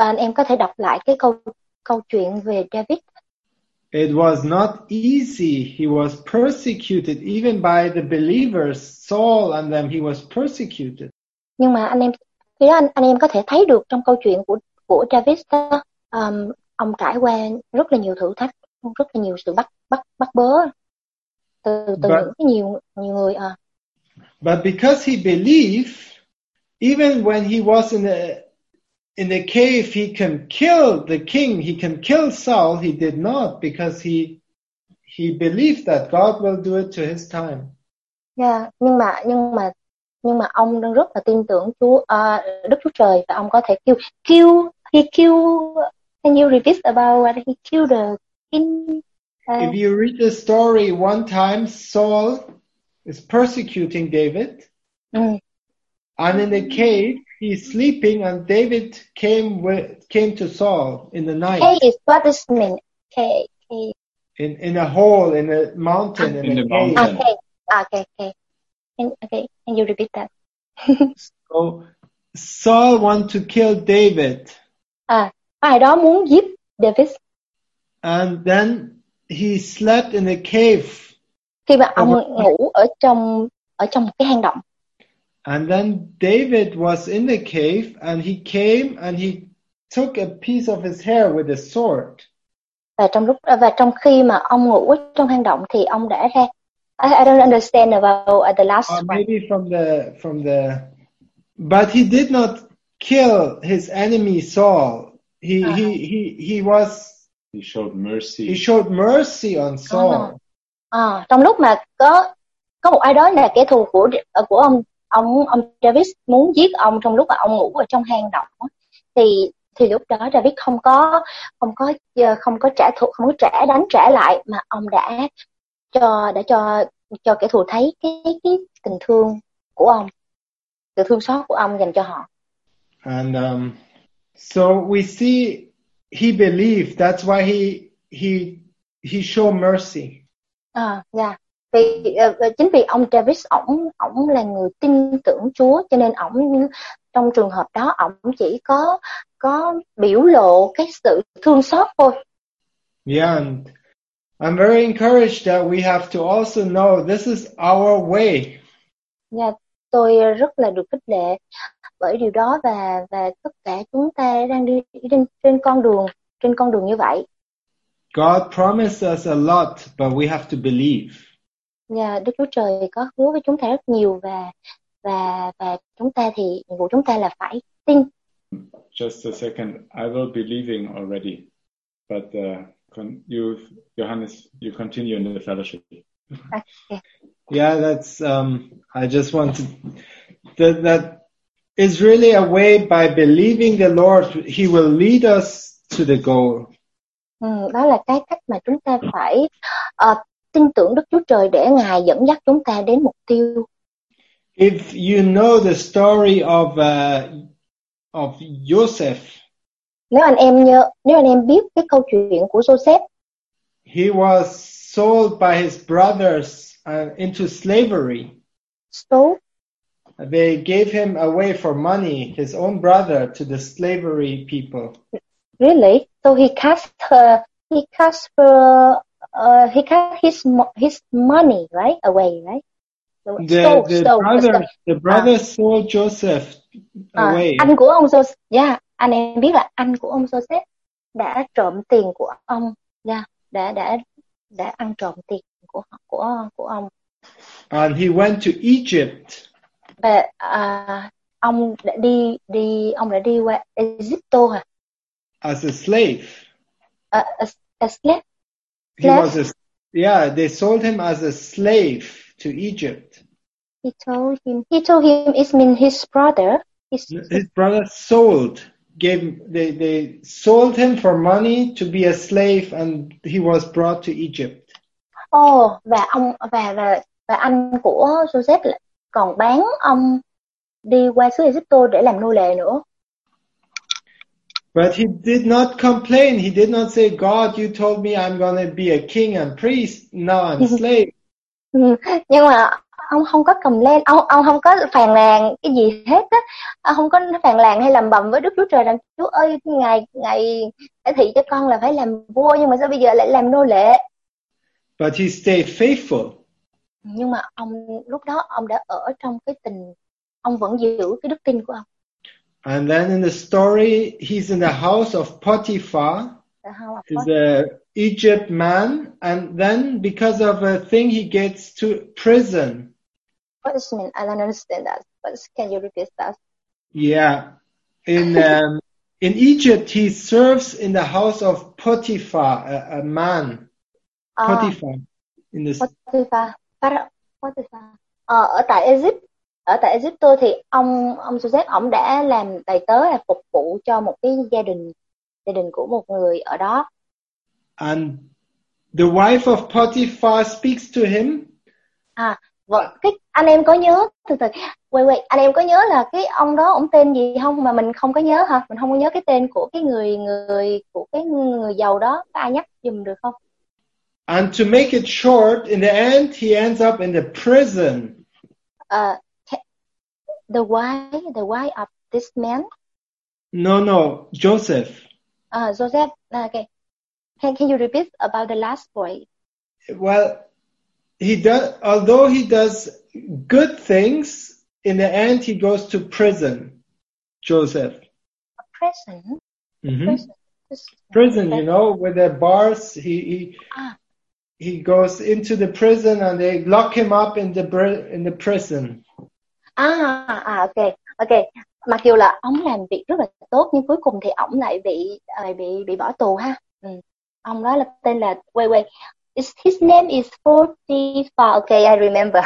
anh em có thể đọc lại cái câu chuyện về David. It was not easy. He was persecuted even by the believers. Saul and them, he was persecuted. Nhưng mà khi đó anh em có thể thấy được trong câu chuyện của David đó, ông trải qua rất là nhiều thử thách, rất là nhiều sự bắt bớ từ những nhiều người. But because he believed, even when he was in the cave, he can kill the king, he can kill Saul. He did not, because he believed that God will do it to his time. Yeah, nhưng mà ông rất là tin tưởng Đức Chúa Trời, và ông có thể he killed. Can you repeat about what he killed the king? If you read the story, one time Saul is persecuting David, and in the cave he's sleeping, and David came to Saul in the night. Cave, what does it mean? Cave. In a hole in a mountain, in a cave. Okay. Okay, can you repeat that? So Saul want to kill David. Ai đó muốn giết David. And then he slept in a cave. Khi mà ông ngủ ở trong một cái hang động. And then David was in the cave, and he came and he took a piece of his hair with a sword. Và trong khi mà ông ngủ ở trong hang động thì ông đã ra. I don't understand about the last one. Maybe from the but he did not kill his enemy Saul. He showed mercy. He showed mercy on Saul. Trong lúc mà có một ai đó là kẻ thù của ông David muốn giết ông trong lúc mà ông ngủ ở trong hang động, thì lúc đó David không có trả thù, không có trả lại, mà ông đã cho kẻ thù thấy cái tình thương của ông, sự thương xót của ông dành cho họ. And so we see he believed, that's why he showed mercy. Chính vì ông David ổng là người tin tưởng Chúa, cho nên ổng trong trường hợp đó ổng chỉ có biểu lộ cái sự thương xót thôi. Yeah, and I'm very encouraged that we have to also know this is our way. Yeah, tôi rất là được khích lệ bởi điều đó, và tất cả chúng ta đang đi trên con đường như vậy. God promised us a lot, but we have to believe. Yeah, Đức Chúa Trời có hứa với chúng ta rất nhiều, và chúng ta thì nhiệm vụ chúng ta là phải tin. Just a second, I will be leaving already, but Johannes, you continue in the fellowship. Okay. Yeah, that's I just wanted that is really a way, by believing the Lord, he will lead us to the goal. Đó là cái cách mà chúng ta phải tin tưởng Đức Chúa Trời để Ngài dẫn dắt chúng ta đến mục tiêu. If you know the story of Joseph, nếu anh em biết cái câu chuyện của Joseph, he was sold by his brothers into slavery. So they gave him away for money, his own brother, to the slavery people. Really? So he cast his money, right, away, right? The brothers sold Joseph away. Anh của ông Joseph, yeah, anh em biết là anh của ông Joseph đã trộm tiền của ông, yeah, đã ăn trộm tiền của ông. And he went to Egypt. Và ông đã đi qua Egypto hả? As a slave. A slave. He was they sold him as a slave to Egypt. He told him it means his brother. His brother they sold him for money to be a slave, and he was brought to Egypt. Và anh của Joseph còn bán ông đi qua xứ Egypto để làm nô lệ nữa. But he did not complain. He did not say, God, you told me I'm going to be a king and priest. Now I'm slave. Nhưng mà ông không có cầm lên, ông không có phàn nàn cái gì hết á, ông không có phàn nàn hay lầm bầm với Đức Chúa Trời rằng Chúa ơi ngài đã thị cho con là phải làm vua, nhưng mà sao bây giờ lại làm nô lệ. But he stayed faithful. Nhưng mà ông lúc đó ông đã ở trong cái tình, ông vẫn giữ cái đức tin của ông. And then in the story, he's in the house of Potiphar. He's an Egypt man, and then because of a thing, he gets to prison. What does it mean? I don't understand that. But can you repeat that? Yeah, in Egypt, he serves in the house of Potiphar, a man. Potiphar. In the Potiphar. Ở tại Egypto thì ông Joseph ông đã làm đầy tớ, là phục vụ cho một cái gia đình của một người ở đó. And the wife of Potiphar speaks to him. Cái anh em có nhớ wait, anh em có nhớ là cái ông đó ông tên gì không mà mình không có nhớ hả? Mình không có nhớ cái tên của cái người giàu đó, có ai nhắc giùm được không? And to make it short, in the end he ends up in the prison. The wife of this man? No, Joseph. Joseph. Okay. Can you repeat about the last point? Well, although he does good things, in the end he goes to prison. Joseph. A prison? Mm-hmm. Prison, you know, with the bars. He goes into the prison and they lock him up in the prison. Okay. Mặc dù là ông làm việc rất là tốt, nhưng cuối cùng thì ông lại bị bỏ tù ha. Ông đó là tên là wait. His name is Potiphar. Okay, I remember.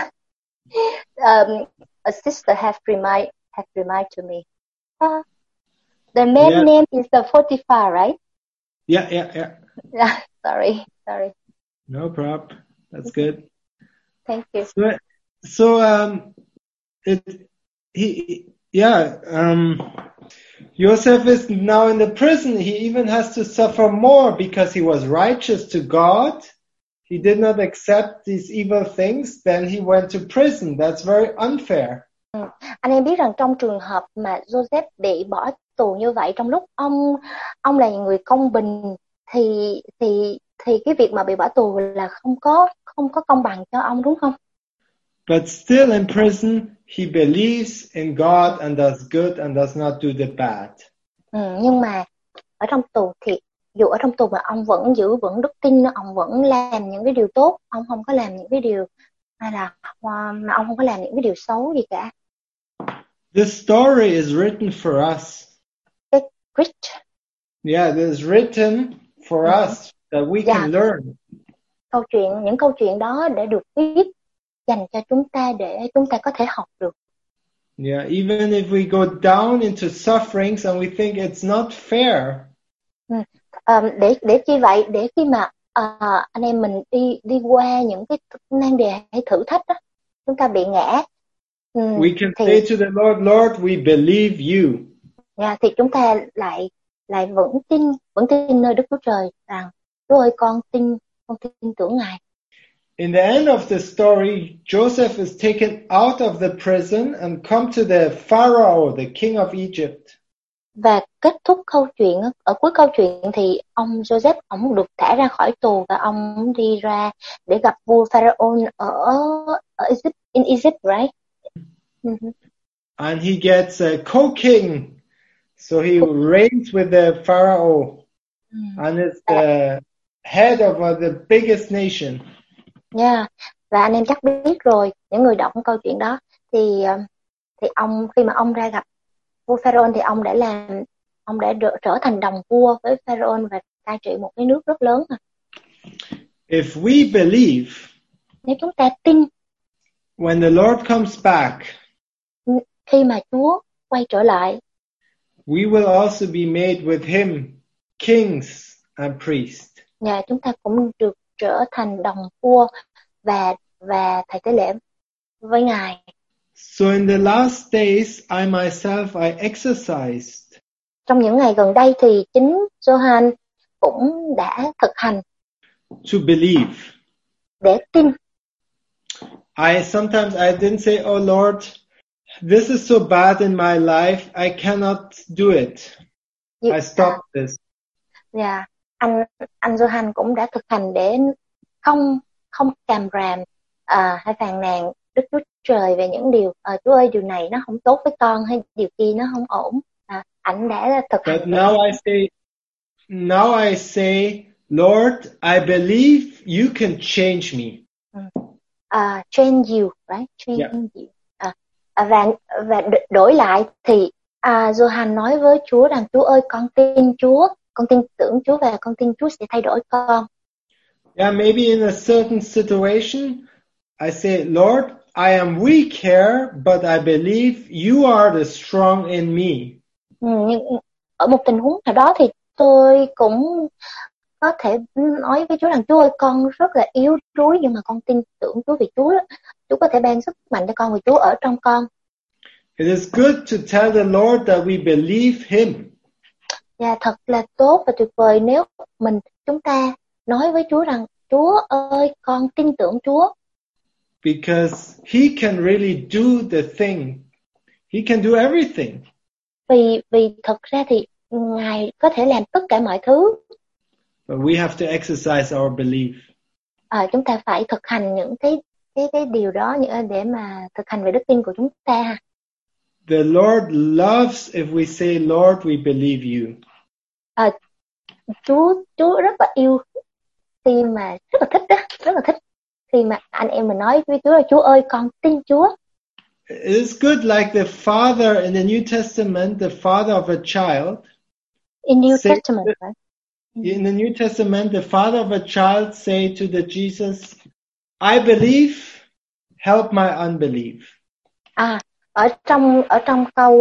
A sister have remind to me. The man name is Potiphar, right? Yeah. Sorry. No problem. That's good. Thank you. Joseph is now in the prison. He even has to suffer more because he was righteous to God. He did not accept these evil things. Then he went to prison. That's very unfair. Anh em biết rằng trong trường hợp mà Joseph bị bỏ tù như vậy, trong lúc ông là người công bình, thì cái việc mà bị bỏ tù là không có công bằng cho ông, đúng không? But still in prison, he believes in God and does good and does not do the bad. Nhưng mà ở trong tù thì dù ở trong tù mà ông vẫn giữ vững đức tin, ông vẫn làm những cái điều tốt, ông không có làm những cái điều mà ông không có làm những cái điều xấu gì cả. This story is written for us. Yeah, it is written for us that we can learn. Những câu chuyện đó đã được viết dành cho chúng ta để chúng ta có thể học được. Yeah, even if we go down into sufferings and we think it's not fair. Để chi vậy? Để khi mà anh em mình đi qua những cái nan đề hay thử thách đó, chúng ta bị ngã. We can say to the Lord, we believe you. Thì chúng ta lại vẫn tin nơi Đức Chúa Trời rằng Chúa ơi, con tin tưởng Ngài. In the end of the story, Joseph is taken out of the prison and come to the Pharaoh, the king of Egypt. Và kết thúc câu chuyện, ở cuối câu chuyện thì ông Joseph ông được thả ra khỏi tù và ông đi ra để gặp vua Pharaoh ở Egypt, in Egypt, right? And he gets a co-king, so he reigns with the Pharaoh, and is the head of the biggest nation. Và anh em chắc biết rồi, những người đọc câu chuyện đó thì ông khi mà ông ra gặp vua Pharaoh thì ông đã trở thành đồng vua với Pharaoh và cai trị một cái nước rất lớn. If we believe, nếu chúng ta tin, when the Lord comes back, khi mà Chúa quay trở lại, we will also be made with him kings and priests. Chúng ta cũng được trở thành đồng vua và thầy tế lễ với Ngài. So in the last days, I myself exercised. Trong những ngày gần đây thì chính Johann cũng đã thực hành. To believe. Để tin. sometimes I didn't say, oh Lord, this is so bad in my life, I cannot do it. I stopped this. Yeah, anh Johan cũng đã thực hành để không càm ràm hay phàn nàn Đức Chúa Trời về những điều Chúa ơi điều này nó không tốt với con hay điều kia nó không ổn. Anh đã thực hành. But now I say, Lord, I believe you can change me. Change you, right? Change you. Và đổi lại thì Johan nói với Chúa rằng Chúa ơi con tin Chúa, con tin tưởng Chúa và con tin Chúa sẽ thay đổi con. Yeah, maybe in a certain situation, I say, Lord, I am weak here, but I believe you are the strong in me. Nhưng ở một tình huống nào đó thì tôi cũng có thể nói với Chúa rằng Chúa ơi con rất là yếu đuối nhưng mà con tin tưởng Chúa vì Chúa có thể ban sức mạnh cho con vì Chúa ở trong con. It is good to tell the Lord that we believe Him. Và thật là tốt và tuyệt vời nếu chúng ta nói với Chúa rằng Chúa ơi con tin tưởng Chúa. Because He can really do the thing. He can do everything. Vì thật ra thì Ngài có thể làm tất cả mọi thứ. But we have to exercise our belief. Chúng ta phải thực hành những cái điều đó để mà thực hành về đức tin của chúng ta. The Lord loves if we say, Lord, we believe you. Chúa rất là yêu khi mà rất là thích khi mà anh em mình nói với Chúa là Chúa ơi con tin Chúa. It is good like the father in the New Testament, the father of a child. In New Testament, right? In the New Testament, the father of a child say to the Jesus, I believe, help my unbelief. Ở trong câu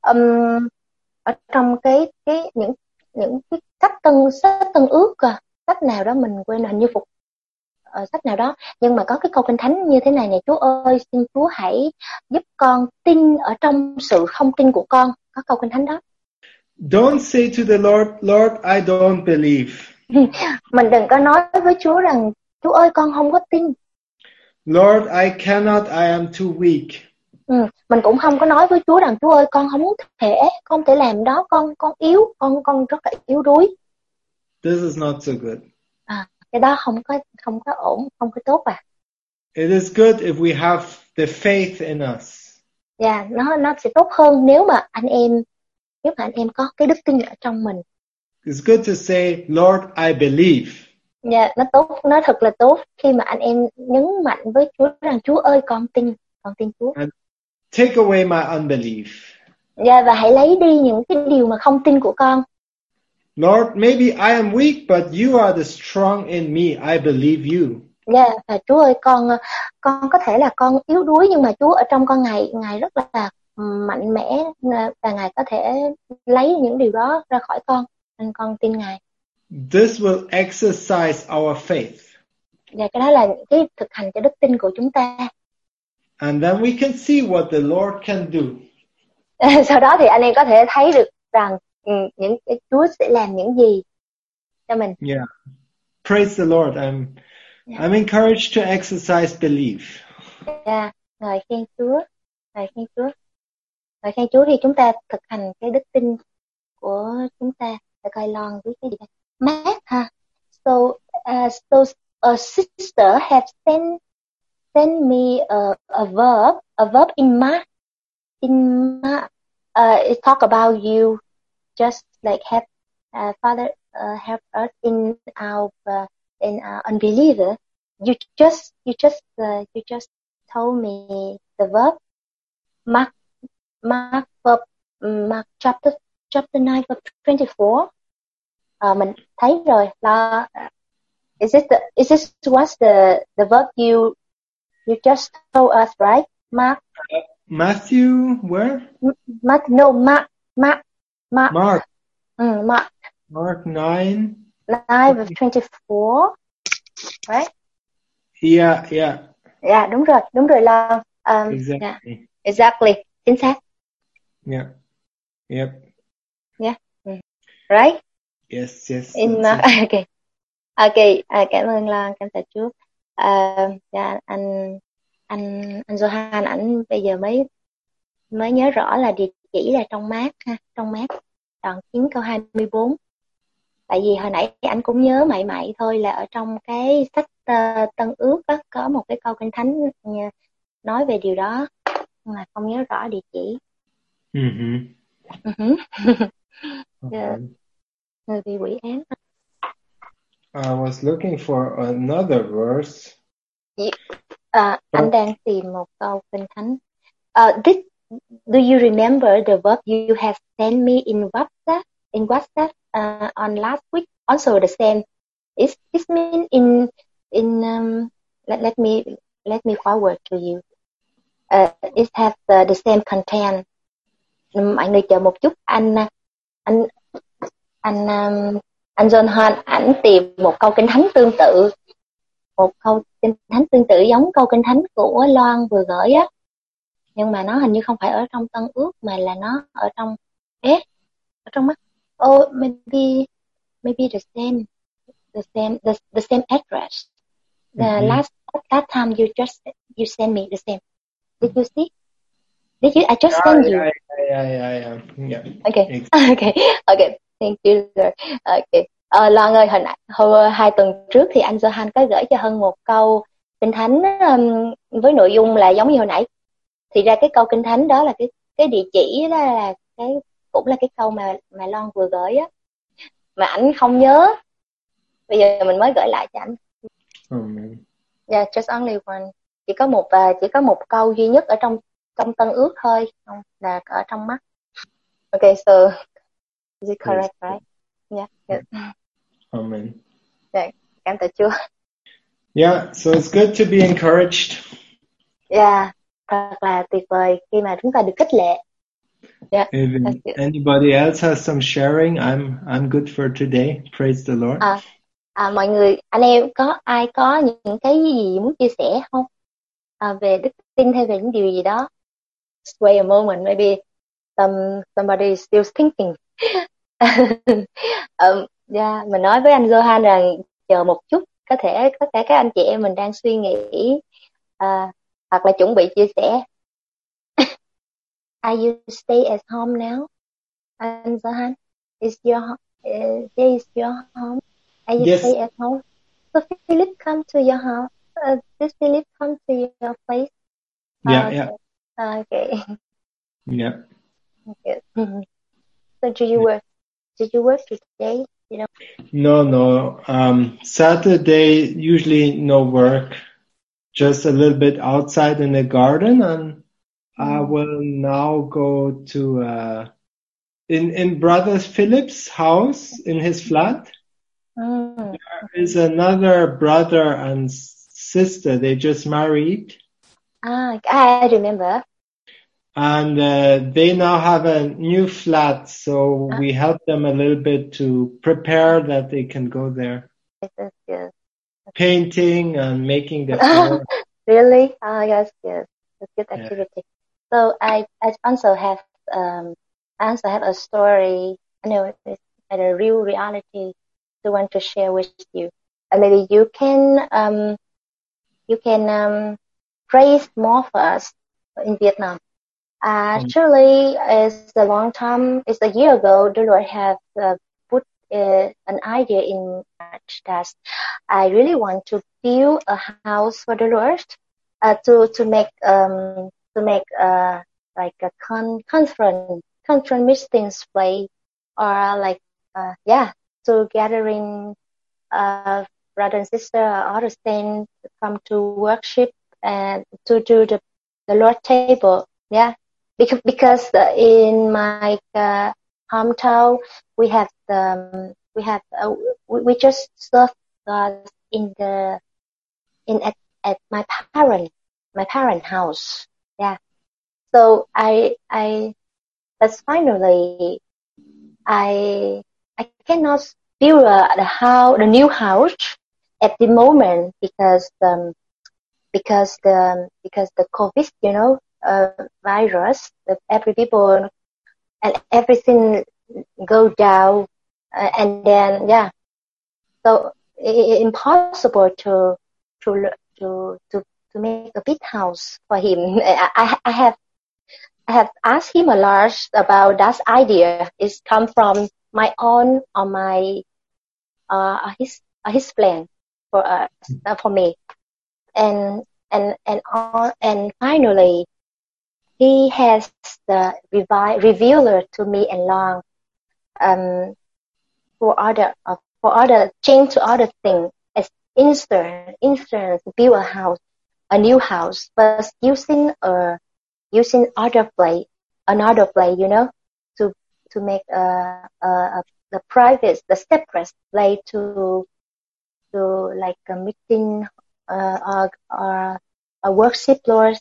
ở trong những cái sách tân ước sách nào đó mình quên hình như sách nào đó nhưng mà có cái câu kinh thánh như thế này này, Chúa ơi xin Chúa hãy giúp con tin ở trong sự không tin của con, có câu kinh thánh đó. Don't say to the Lord, Lord, I don't believe. Mình đừng có nói với Chúa rằng Chúa ơi con không có tin. Lord, I cannot, I am too weak. Mình cũng không có nói với Chúa rằng Chúa ơi con không thể làm đó, con yếu, con rất là yếu đuối. This is not so good. Cái đó không có ổn, không có tốt à. It is good if we have the faith in us. Yeah, nó sẽ tốt hơn nếu mà anh em có cái đức tin ở trong mình. It's good to say, Lord, I believe. Yeah, nó thật là tốt khi mà anh em nhấn mạnh với Chúa rằng Chúa ơi con tin Chúa. And take away my unbelief. Yeah, và hãy lấy đi những cái điều mà không tin của con. Lord, maybe I am weak, but you are the strong in me. I believe you. Yeah, và Chúa ơi con có thể là con yếu đuối nhưng mà Chúa ở trong con Ngài rất là mạnh mẽ và Ngài có thể lấy những điều đó ra khỏi con, nên con tin Ngài. This will exercise our faith. Và cái đó là những cái thực hành cho đức tin của chúng ta. And then we can see what the Lord can do. Sau đó thì anh em có thể thấy được rằng những Chúa sẽ làm những gì cho mình. Yeah. Praise the Lord. I'm encouraged to exercise belief. Yeah. Ngợi khen Chúa. Ngợi khen Chúa thì chúng ta thực hành cái đức tin của chúng ta. Để coi Lon với cái gì đây. Mark ha. So a sister have sent me a verb in Mark. It talk about you just like have Father help us in our unbeliever. You just told me the verb Mark chapter 9 verse 24. Mình thấy rồi là is this what's the verb you just told us, right? Mark. Matthew, where? Mark. Mark. Mark 9 verse 24, right? Yeah. Yeah, đúng rồi là exactly. Yeah, exactly, chính xác. Yeah. Yep. Yeah. Right? Yes. In Mark. Okay. Cảm ơn Lan, cảm tạ Chúa. Dạ anh anh Johan ảnh bây giờ mới nhớ rõ là địa chỉ là trong mát ha, trong mát đoạn 9 câu 24. Tại vì hồi nãy ảnh cũng nhớ mậy thôi, là ở trong cái sách Tân Ước đó có một cái câu Kinh Thánh nói về điều đó, nhưng mà không nhớ rõ địa chỉ. Người bị quỷ ám. I was looking for another verse. Anh đang tìm một câu Kinh Thánh. Do you remember the verse you have sent me in WhatsApp on last week? Also the same. It mean let me forward to you. It has the same content. Mọi người chờ một chút, anh John Hoan ảnh tìm một câu Kinh Thánh tương tự, giống câu Kinh Thánh của Loan vừa gửi á, nhưng mà nó hình như không phải ở trong Tân Ước mà là nó ở trong ở trong mắt. Maybe the same address. The last time you sent me the same. Did you see? I just sent you. Yeah. Okay. Okay. Thank you, sir. Okay. Loan ơi, hồi 2 tuần trước thì anh Johan có gửi cho Hân một câu Kinh Thánh với nội dung là giống như hồi nãy. Thì ra cái câu Kinh Thánh đó là cái địa chỉ đó là cũng là cái câu mà Loan vừa gửi á, mà ảnh không nhớ. Bây giờ mình mới gửi lại cho ảnh. Yeah, just only one. Chỉ có một câu duy nhất ở trong Tân Ước thôi, không là ở trong mắt. Okay, so is it correct, right? Yeah. Good. Amen. Yeah, cảm tạ Chúa. Yeah, so it's good to be encouraged. Yeah, thật là tuyệt vời khi mà chúng ta được khích lệ. Yeah. If anybody else has some sharing, I'm good for today. Praise the Lord. Mọi người, anh em ai có những cái gì muốn chia sẻ không? Về đức tin hay về những điều gì đó? Wait a moment, maybe somebody is still thinking. Mình nói với anh Johan rằng chờ một chút, có thể các anh chị em mình đang suy nghĩ hoặc là chuẩn bị chia sẻ. Are you stay at home now, anh Johan? Is your home? Are you Yes. stay at home? So Philip come to your house. Did Philip come to your place? Yeah. Okay. Yeah. Okay. So did you work today? You know? No. Saturday usually no work, just a little bit outside in the garden, and I will now go to in Brother Philip's house in his flat. There is another brother and sister. They just married. I remember. And they now have a new flat, so we help them a little bit to prepare that they can go there. That's good. Painting and making the floor. Really? Yes, good. That's good activity. Yeah. So I also have a story. I know it's a real reality to want to share with you. And maybe you can praise more for us in Vietnam. Actually, it's a long time. It's a year ago. The Lord has put an idea in that I really want to build a house for the Lord, to make like a conference meetings place, or like to gathering brother and sister or other saints come to worship and to do the Lord table. Yeah. Because in my hometown we just serve God at my parent house. Yeah. So that's finally I cannot build the new house at the moment because the COVID, virus, every people and everything go down, and then so it's impossible to make a big house for him. I have asked him a lot about that idea. It's come from my own or my his plan for me. And finally he has the revealer to me and Long for other change to other things, as instance build a new house, but using another place, to make the private, the separate place to like a meeting or a worship Lord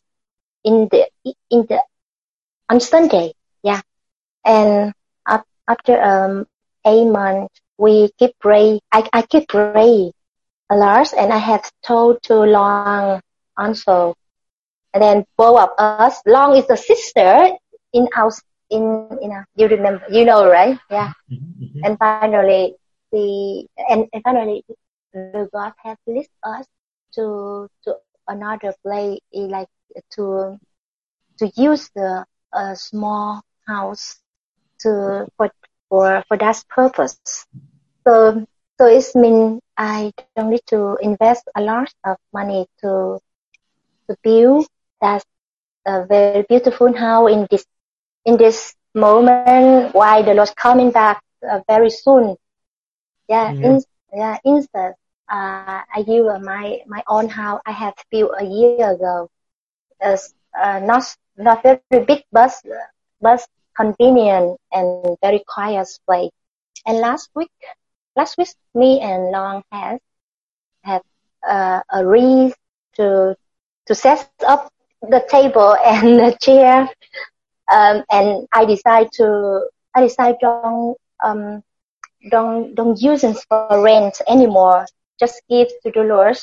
on Sunday, yeah. And after 8 months, we keep pray. I keep pray a lot, and I have told to Long also. And then both of us, Long is the sister in you remember, right? Yeah. Mm-hmm. And finally finally the God has led us to another place, like to use the small house for that purpose. So it means I don't need to invest a lot of money to build that very beautiful house in this moment while the Lord coming back very soon. Yeah. Mm-hmm. Instead, I use my own house I have built a year ago. Not very big, but convenient and very quiet place. And last week, me and Long had agreed to set up the table and the chair, and I decide don't use it for rent anymore. Just give to the Lord,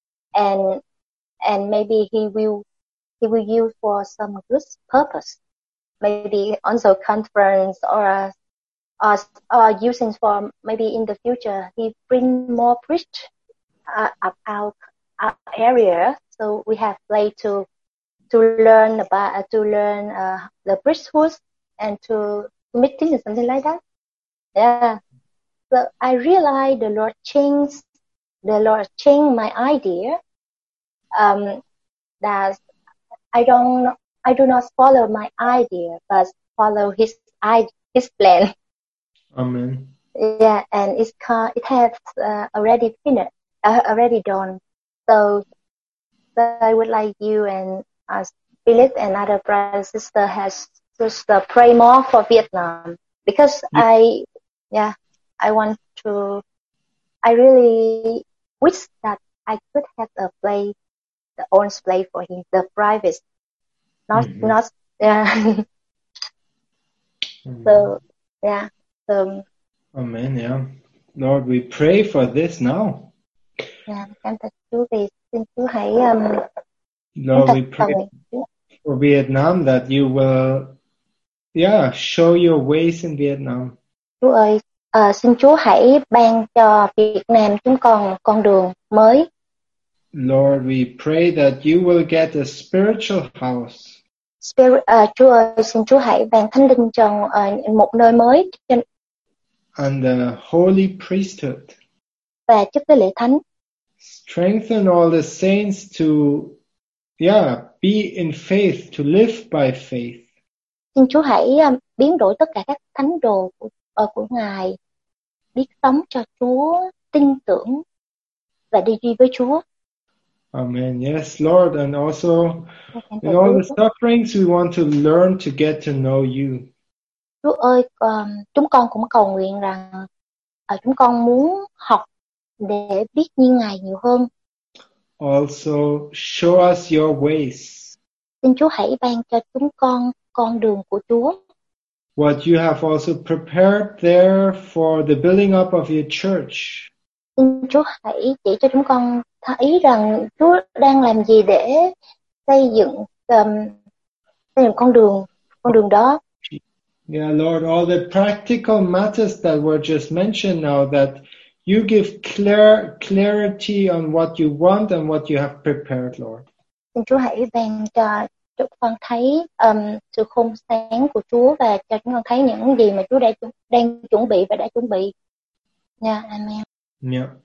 and maybe He will use for some good purpose. Maybe also conference or using for maybe in the future He bring more preach up our area, so we have place to learn the priesthood and to meeting or something like that. Yeah. So I realized the Lord changed my idea. That I do not follow my idea, but follow His plan. Amen. Yeah, and it has already finished, already done. So I would like you and Philip and other brother and sister has just pray more for Vietnam, because I really wish that I could have a place, the own place for him, the private, not. So yeah. Amen. Yeah, Lord, we pray for this now. Yeah, cảm tạ Chúa vì xin Chúa hãy Lord, we pray for Vietnam that you will, show your ways in Vietnam. Chúa ơi, xin Chúa hãy ban cho Việt Nam chúng con đường mới. Lord, we pray that you will get a spiritual house. Chúa ơi, xin Chúa hãy ban thánh linh cho một nơi mới And the holy priesthood. Và chức cái lễ thánh. Strengthen all the saints to, be in faith, to live by faith. Xin Chúa hãy biến đổi tất cả các thánh đồ của Ngài, biết sống cho Chúa, tin tưởng và đi với Chúa. Amen. Yes, Lord, and also in all the sufferings, we want to learn to get to know you. Chúa ơi, chúng con cũng cầu nguyện rằng chúng con muốn học để biết như Ngài nhiều hơn. Also, show us your ways. Xin Chúa hãy ban cho chúng con đường của Chúa. What you have also prepared there for the building up of your church. Xin Chúa hãy chỉ cho chúng con thấy rằng Chúa đang làm gì để xây dựng con đường đó. Yeah, Lord, all the practical matters that were just mentioned now, that you give clarity on what you want and what you have prepared, Lord. Xin Chúa hãy ban cho chúng con thấy sự khôn sáng của Chúa và cho chúng con thấy những gì mà Chúa đang chuẩn bị và đã chuẩn bị. Amen. Yeah.